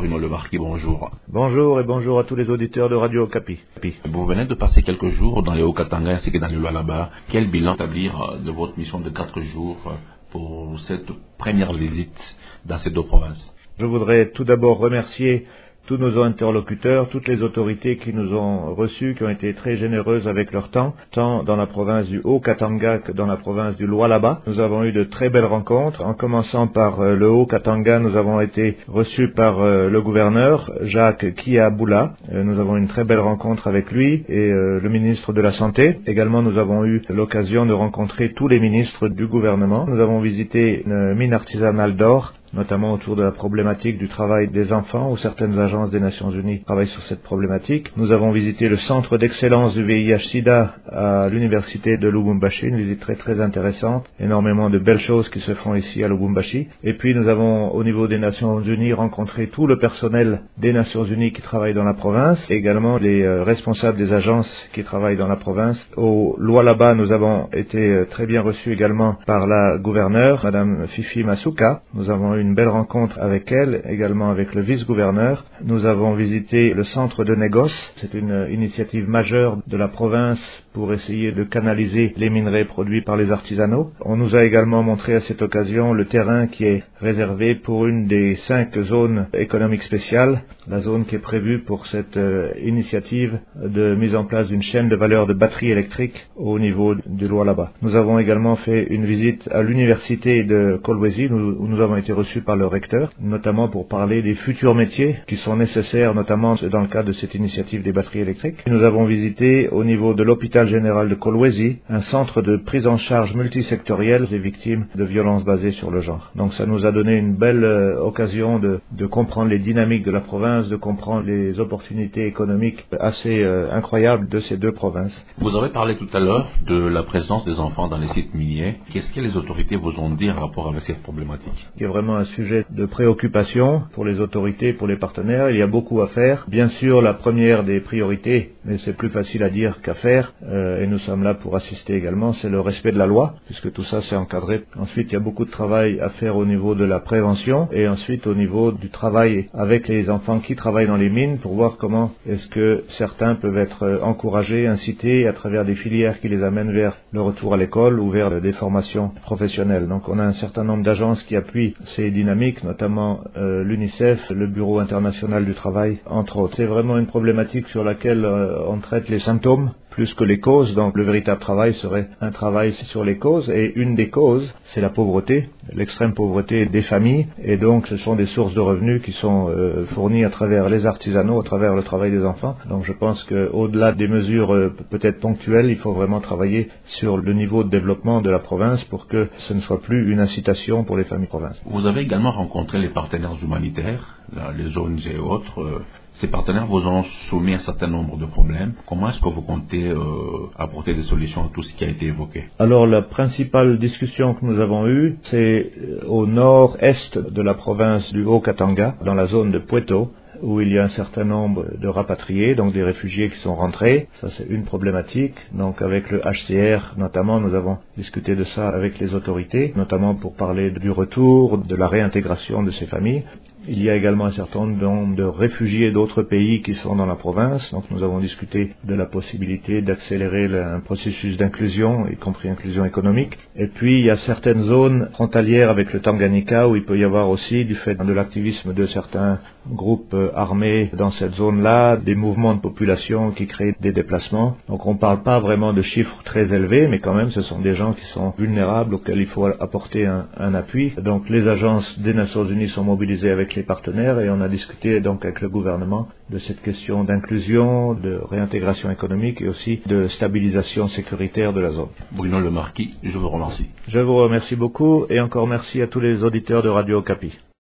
Bruno Le Marquis, bonjour. Bonjour et bonjour à tous les auditeurs de Radio Okapi. Vous venez de passer quelques jours dans les Hauts-Katanga ainsi que dans le Lualaba. Quel bilan établir de votre mission de 4 jours pour cette première visite dans ces deux provinces? Je voudrais tout d'abord remercier tous nos interlocuteurs, toutes les autorités qui nous ont reçus, qui ont été très généreuses avec leur temps, tant dans la province du Haut-Katanga que dans la province du Lualaba. Nous avons eu de très belles rencontres. En commençant par le Haut-Katanga, nous avons été reçus par le gouverneur, Jacques Kiaboula. Nous avons eu une très belle rencontre avec lui et le ministre de la Santé. Également, nous avons eu l'occasion de rencontrer tous les ministres du gouvernement. Nous avons visité une mine artisanale d'or, notamment autour de la problématique du travail des enfants, où certaines agences des Nations Unies travaillent sur cette problématique. Nous avons visité le centre d'excellence du VIH-Sida à l'université de Lubumbashi, une visite très très intéressante, énormément de belles choses qui se font ici à Lubumbashi. Et puis nous avons au niveau des Nations Unies rencontré tout le personnel des Nations Unies qui travaille dans la province, et également les responsables des agences qui travaillent dans la province. Au Lualaba, nous avons été très bien reçus également par la gouverneure, Madame Fifi Masuka. Nous avons eu une belle rencontre avec elle, également avec le vice-gouverneur. Nous avons visité le centre de négoce. C'est une initiative majeure de la province pour essayer de canaliser les minerais produits par les artisanaux. On nous a également montré à cette occasion le terrain qui est réservé pour une des 5 zones économiques spéciales, la zone qui est prévue pour cette initiative de mise en place d'une chaîne de valeur de batteries électriques au niveau du Lualaba. Nous avons également fait une visite à l'université de Kolwezi où nous avons été reçus par le recteur, notamment pour parler des futurs métiers qui sont nécessaires, notamment dans le cadre de cette initiative des batteries électriques. Nous avons visité au niveau de l'hôpital général de Kolwezi un centre de prise en charge multisectorielle des victimes de violences basées sur le genre. Donc ça nous a donné une belle occasion de comprendre les dynamiques de la province, de comprendre les opportunités économiques assez incroyables de ces deux provinces. Vous avez parlé tout à l'heure de la présence des enfants dans les sites miniers. Qu'est-ce que les autorités vous ont dit en rapport avec cette problématique? Il y a vraiment un sujet de préoccupation pour les autorités, pour les partenaires. Il y a beaucoup à faire. Bien sûr, la première des priorités, mais c'est plus facile à dire qu'à faire, et nous sommes là pour assister également, c'est le respect de la loi, puisque tout ça c'est encadré. Ensuite, il y a beaucoup de travail à faire au niveau de la prévention, et ensuite au niveau du travail avec les enfants qui travaillent dans les mines, pour voir comment est-ce que certains peuvent être encouragés, incités à travers des filières qui les amènent vers le retour à l'école ou vers des formations professionnelles. Donc on a un certain nombre d'agences qui appuient ces dynamiques, notamment l'UNICEF, le Bureau international du travail, entre autres. C'est vraiment une problématique sur laquelle on traite les symptômes plus que les causes, donc le véritable travail serait un travail sur les causes, et une des causes, c'est la pauvreté, l'extrême pauvreté des familles, et donc ce sont des sources de revenus qui sont fournies à travers les artisanaux, à travers le travail des enfants. Donc je pense qu'au-delà des mesures peut-être ponctuelles, il faut vraiment travailler sur le niveau de développement de la province pour que ce ne soit plus une incitation pour les familles provinces. Vous avez également rencontré les partenaires humanitaires, les ONG et autres. Ces partenaires vous ont soumis un certain nombre de problèmes. Comment est-ce que vous comptez apporter des solutions à tout ce qui a été évoqué? Alors la principale discussion que nous avons eue, c'est au nord-est de la province du Haut-Katanga, dans la zone de Pueto, où il y a un certain nombre de rapatriés, donc des réfugiés qui sont rentrés. Ça, c'est une problématique. Donc avec le HCR, notamment, nous avons discuté de ça avec les autorités, notamment pour parler du retour, de la réintégration de ces familles. Il y a également un certain nombre de réfugiés d'autres pays qui sont dans la province. Donc nous avons discuté de la possibilité d'accélérer un processus d'inclusion, y compris inclusion économique. Et puis il y a certaines zones frontalières avec le Tanganyika où il peut y avoir aussi, du fait de l'activisme de certains groupes armés dans cette zone-là, des mouvements de population qui créent des déplacements. Donc on ne parle pas vraiment de chiffres très élevés, mais quand même ce sont des gens qui sont vulnérables auxquels il faut apporter un appui. Donc les agences des Nations Unies sont mobilisées avec les partenaires et on a discuté donc avec le gouvernement de cette question d'inclusion, de réintégration économique et aussi de stabilisation sécuritaire de la zone. Bruno Le Marquis, je vous remercie. Je vous remercie beaucoup et encore merci à tous les auditeurs de Radio Okapi.